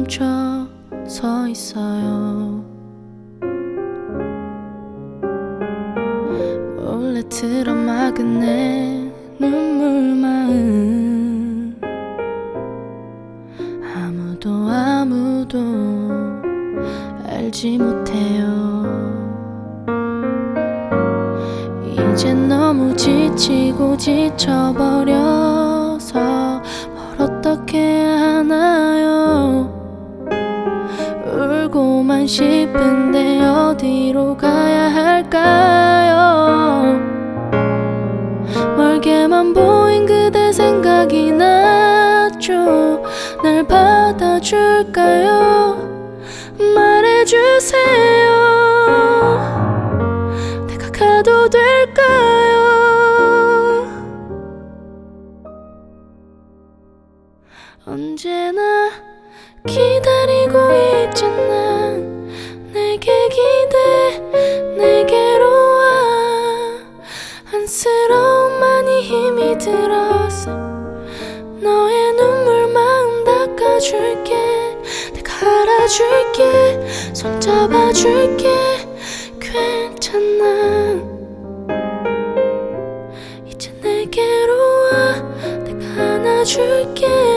멈춰 서 있어요. 몰래 틀어막은 내 눈물만은 아무도 알지 못해요. 이젠 너무 지치고 지쳐버려서 뭘 어떻게 해야 하나요? 울고만 싶은데 어디로 가야 할까요? 멀게만 보인 그대 생각이 나죠. 날 받아줄까요? 말해주세요. 내가 가도 될까요? 언제나 기다리고 있잖아. 내게 기대 내게로 와. 안쓰러움만이 힘이 들었어. 너의 눈물 마음 닦아줄게. 내가 알아줄게. 손잡아줄게. 괜찮아. 이제 내게로 와. 내가 안아줄게.